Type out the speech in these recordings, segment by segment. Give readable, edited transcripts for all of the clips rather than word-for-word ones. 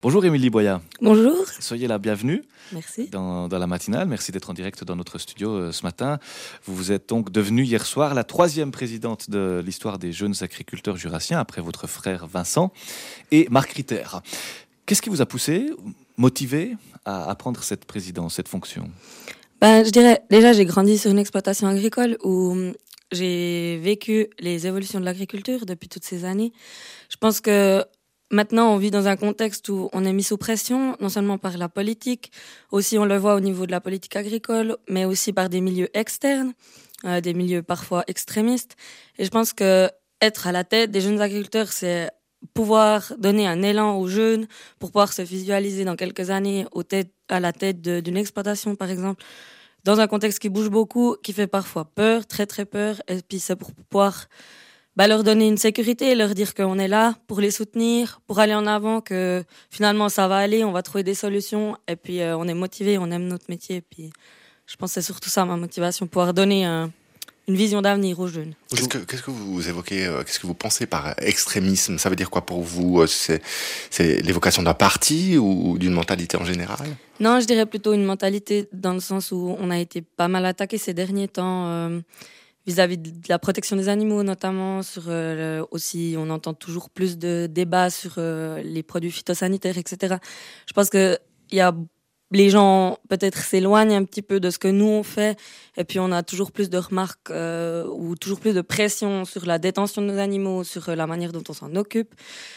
Bonjour Émilie Boya, Bonjour. soyez la bienvenue Merci. dans la matinale. Merci d'être en direct dans notre studio ce matin. Vous êtes donc devenue hier soir la 3e présidente de l'histoire des jeunes agriculteurs jurassiens, après votre frère Vincent et Marc Ritter. Qu'est-ce qui vous a poussé, motivé à prendre cette présidence, cette fonction ? Je dirais, déjà, j'ai grandi sur une exploitation agricole où j'ai vécu les évolutions de l'agriculture depuis toutes ces années. Je pense que maintenant, on vit dans un contexte où on est mis sous pression, non seulement par la politique, aussi on le voit au niveau de la politique agricole, mais aussi par des milieux externes, des milieux parfois extrémistes. Et je pense que être à la tête des jeunes agriculteurs, c'est pouvoir donner un élan aux jeunes pour pouvoir se visualiser dans quelques années à la tête d'une exploitation, par exemple, dans un contexte qui bouge beaucoup, qui fait parfois peur, très très peur. Et puis c'est pour pouvoir leur donner une sécurité, leur dire qu'on est là pour les soutenir, pour aller en avant, que finalement ça va aller, on va trouver des solutions. Et puis on est motivé, on aime notre métier. Et puis je pense que c'est surtout ça ma motivation, pouvoir donner une vision d'avenir aux jeunes. Qu'est-ce que vous évoquez, qu'est-ce que vous pensez par extrémisme ? Ça veut dire quoi pour vous ? C'est l'évocation d'un parti ou d'une mentalité en général ? Non, je dirais plutôt une mentalité dans le sens où on a été pas mal attaqué ces derniers temps vis-à-vis de la protection des animaux, notamment aussi on entend toujours plus de débats sur les produits phytosanitaires, etc. Je pense que les gens peut-être s'éloignent un petit peu de ce que nous on fait, et puis on a toujours plus de remarques ou toujours plus de pression sur la détention de nos animaux, sur la manière dont on s'en occupe.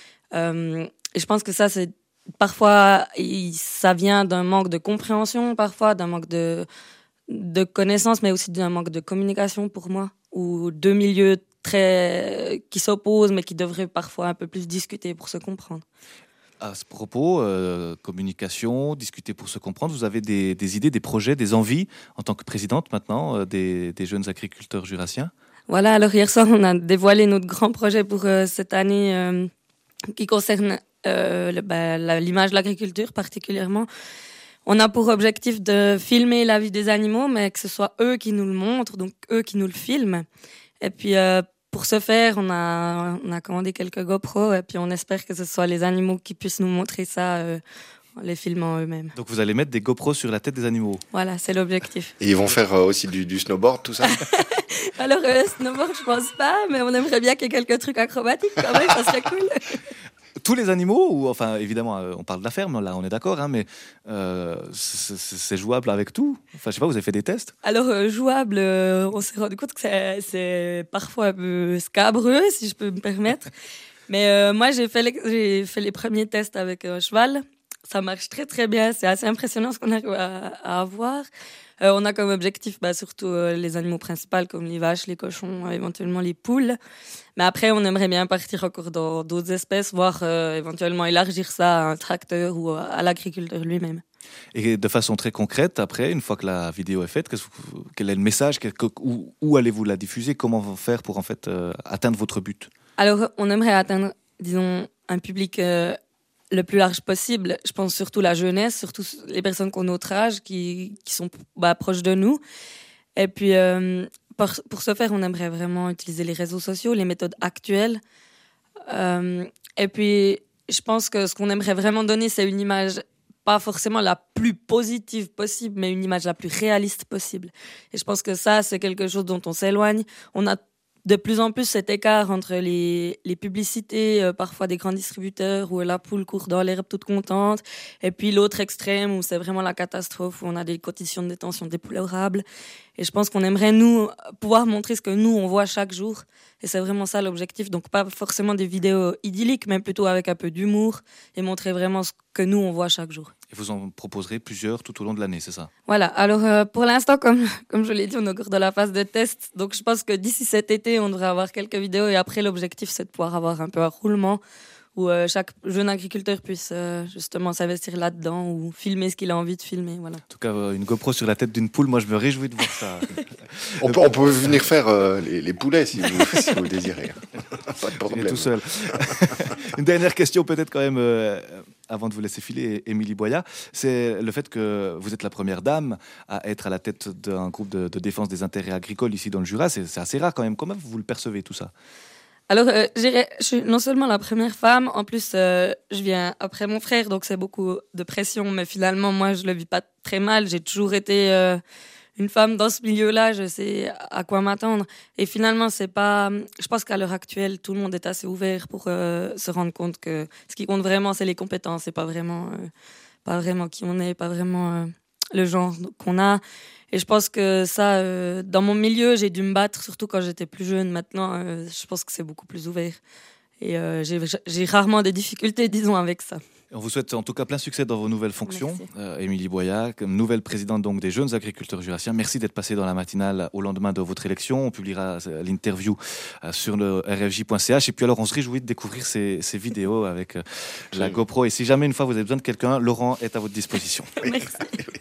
Et je pense que ça, c'est parfois ça vient d'un manque de compréhension, parfois d'un manque de connaissances, mais aussi d'un manque de communication pour moi, ou deux milieux qui s'opposent, mais qui devraient parfois un peu plus discuter pour se comprendre. À ce propos, communication, discuter pour se comprendre, vous avez des idées, des projets, des envies en tant que présidente maintenant des jeunes agriculteurs jurassiens ? Voilà, alors hier soir, on a dévoilé notre grand projet pour cette année qui concerne l'image de l'agriculture particulièrement. On a pour objectif de filmer la vie des animaux, mais que ce soit eux qui nous le montrent, donc eux qui nous le filment. Et puis pour ce faire, on a commandé quelques GoPro, et puis on espère que ce soit les animaux qui puissent nous montrer ça en les filmant eux-mêmes. Donc vous allez mettre des GoPros sur la tête des animaux ? Voilà, c'est l'objectif. Et ils vont faire aussi du snowboard, tout ça ? Alors snowboard, je pense pas, mais on aimerait bien qu'il y ait quelques trucs acrobatiques quand même, ça serait cool. Tous les animaux, ou enfin évidemment on parle de la ferme, là on est d'accord, hein, mais c'est jouable avec tout. Enfin je sais pas, vous avez fait des tests ? Alors jouable, on s'est rendu compte que c'est parfois un peu scabreux, si je peux me permettre. Mais moi j'ai fait les premiers tests avec un cheval. Ça marche très très bien, c'est assez impressionnant ce qu'on arrive à avoir. On a comme objectif surtout les animaux principaux comme les vaches, les cochons, éventuellement les poules. Mais après, on aimerait bien partir encore dans d'autres espèces, voire éventuellement élargir ça à un tracteur ou à l'agriculteur lui-même. Et de façon très concrète, après, une fois que la vidéo est faite, quel est le message ? Où allez-vous la diffuser ? Comment vous faire pour en fait atteindre votre but ? Alors, on aimerait atteindre, disons, un public le plus large possible. Je pense surtout la jeunesse, surtout les personnes qui ont notre âge, qui sont proches de nous. Et puis, pour ce faire, on aimerait vraiment utiliser les réseaux sociaux, les méthodes actuelles. Et puis, je pense que ce qu'on aimerait vraiment donner, c'est une image pas forcément la plus positive possible, mais une image la plus réaliste possible. Et je pense que ça, c'est quelque chose dont on s'éloigne. On a de plus en plus cet écart entre les publicités, parfois des grands distributeurs, où la poule court dans l'herbe toute contente, et puis l'autre extrême, où c'est vraiment la catastrophe, où on a des conditions de détention déplorables. Et je pense qu'on aimerait, nous, pouvoir montrer ce que nous, on voit chaque jour. Et c'est vraiment ça l'objectif. Donc pas forcément des vidéos idylliques, mais plutôt avec un peu d'humour, et montrer vraiment ce que nous, on voit chaque jour. Et vous en proposerez plusieurs tout au long de l'année, c'est ça ? Voilà, alors pour l'instant, comme je l'ai dit, on est au cours de la phase de test. Donc je pense que d'ici cet été, on devrait avoir quelques vidéos. Et après, l'objectif, c'est de pouvoir avoir un peu un roulement où chaque jeune agriculteur puisse justement s'investir là-dedans ou filmer ce qu'il a envie de filmer. Voilà. En tout cas, une GoPro sur la tête d'une poule, moi je me réjouis de voir ça. On peut venir faire les poulets si vous le désirez. Pas de problème. Tout seul. Une dernière question peut-être quand même, avant de vous laisser filer, Émilie Boya, c'est le fait que vous êtes la première dame à être à la tête d'un groupe de défense des intérêts agricoles ici dans le Jura. C'est assez rare quand même. Comment vous le percevez tout ça ? Alors, je suis non seulement la première femme, en plus, je viens après mon frère, donc c'est beaucoup de pression, mais finalement, moi, je le vis pas très mal. J'ai toujours été une femme dans ce milieu-là, je sais à quoi m'attendre. Et finalement, c'est pas. Je pense qu'à l'heure actuelle, tout le monde est assez ouvert pour se rendre compte que ce qui compte vraiment, c'est les compétences, c'est pas vraiment qui on est, pas vraiment le genre qu'on a. Et je pense que ça, dans mon milieu, j'ai dû me battre, surtout quand j'étais plus jeune. Maintenant, je pense que c'est beaucoup plus ouvert. Et j'ai rarement des difficultés, disons, avec ça. On vous souhaite en tout cas plein succès dans vos nouvelles fonctions. Émilie Boyac, nouvelle présidente donc des jeunes agriculteurs jurassiens. Merci d'être passée dans la matinale au lendemain de votre élection. On publiera l'interview sur le rfj.ch. Et puis alors, on se réjouit de découvrir ces vidéos avec la GoPro. Et si jamais une fois vous avez besoin de quelqu'un, Laurent est à votre disposition. Merci.